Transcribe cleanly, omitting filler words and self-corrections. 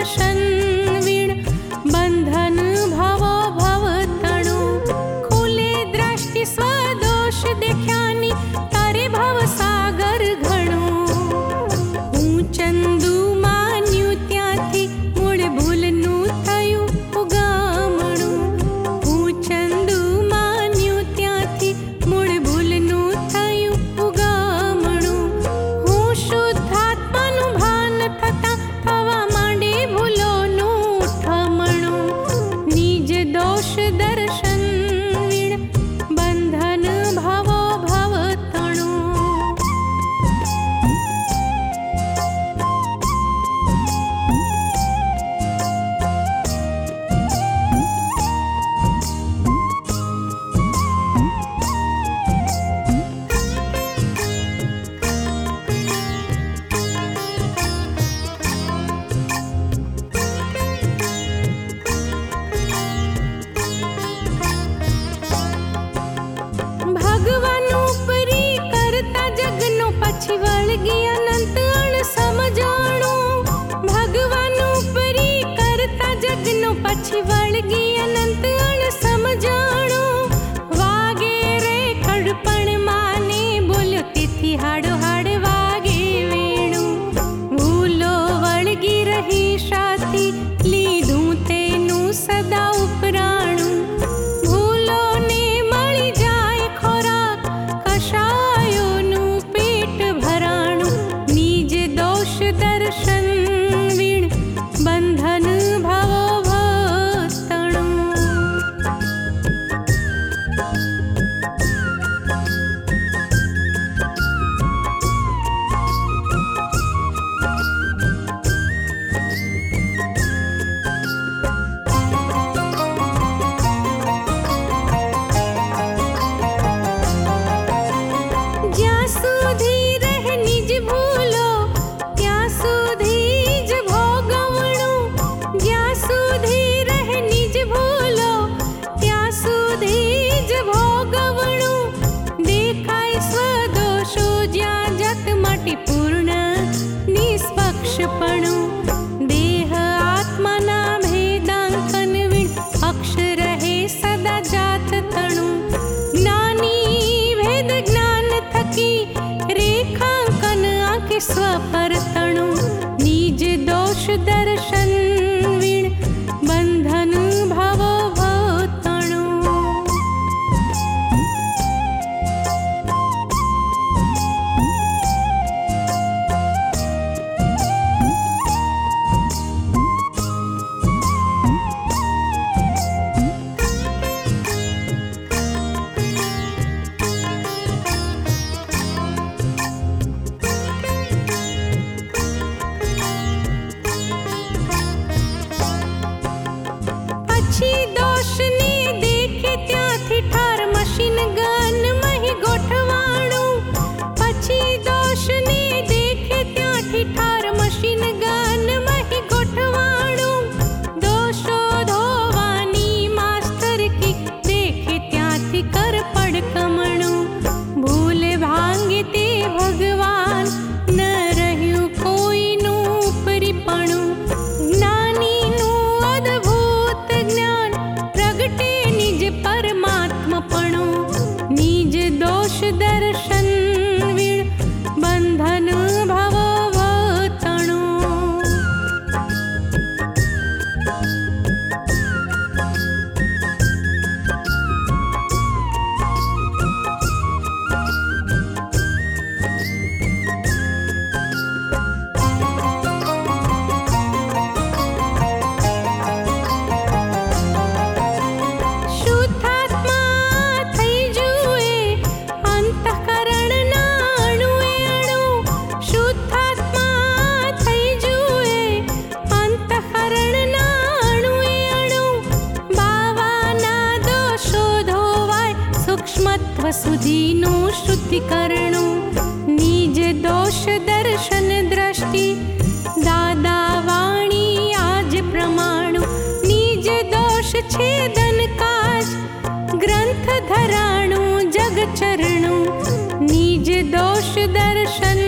दर्शन वीण बंधन भव भव तणु खुले दृष्टि स्वदोष देख्यानी तारे भव सागर घणो हूँ चंदू मान्यु त्यांथी मूळ भूलनु थयुं उगामणु हूँ चंदू मान्यु त्यांथी मूळ भूलनु थयुं उगामणु हूँ शुद्धात्मानु भान थता थवा मांडे भूलोनु ठमणु निज दोष दर्शन वीण बंधन भव भव तणु भगवान उपरी करता जगनो पछी वळगी अनंत अण समजाणो भगवान उपरी करता जगनो पछी वळगी अनंत अण समजाणो वागे रे खड़पण माने बोल्यो तिथि हाडो हाड वागे वेणु भूलो वळगी रही शाती लीधुं तेनु सदा उपराणु भूलो ने मळी जाय खोराक कशायोनु पेट भराणु निज दोष दर्शन वीण बंधन भव भव तणु ज्यां सुधी रह निज भूलो त्यां सुधी ज भोगवणु ज्यां सुधी रह निज भूलो त्यां सुधी ज भोगवणु देखाय स्वदोषो ज्यां जत माटी पूर्ण निष्पक्षपणु देह आत्माना भेदांकन वीण पक्ष रहे सदा जात तणु ज्ञानी भेद ज्ञान थकी रेखांकन आंके स्वपर तणु निज दोष दर्शन वीण बंधन भव भव तणु पछी दोष ने देखे त्यांथी ठार मशीन गन मही गोठवाणु पछी दोष ने देखे त्यांथी ठार मशीन गन मही गोठवाणु दोषो धोवानी मास्तर की देखे त्यांथी कर पड़कमणु भूल भांगे ते भगवान न रह्यु कोईनु उपरीपणु ज्ञानीनु अद्भुत ज्ञान प्रगटे निज परमात्मपणु निज दोष दर्शन वीण बंधन भव भव तणु शुद्धात्मा થઈ જુએ અંતઃકરણના અણુએ અણુ શુદ્ધાત્મા થઈ જુએ અંતઃકરણના અણુએ અણુ બાવાના દોષો ધોવાય સૂક્ષ્મત્વ સુધીનું શુદ્ધિકરણું નિજ दोष दर्शन दृष्टि दादा वाणी आज प्रमाणु निज दोष छेदन काज ग्रंथ धराणु जग चरणु निज दोष दर्शन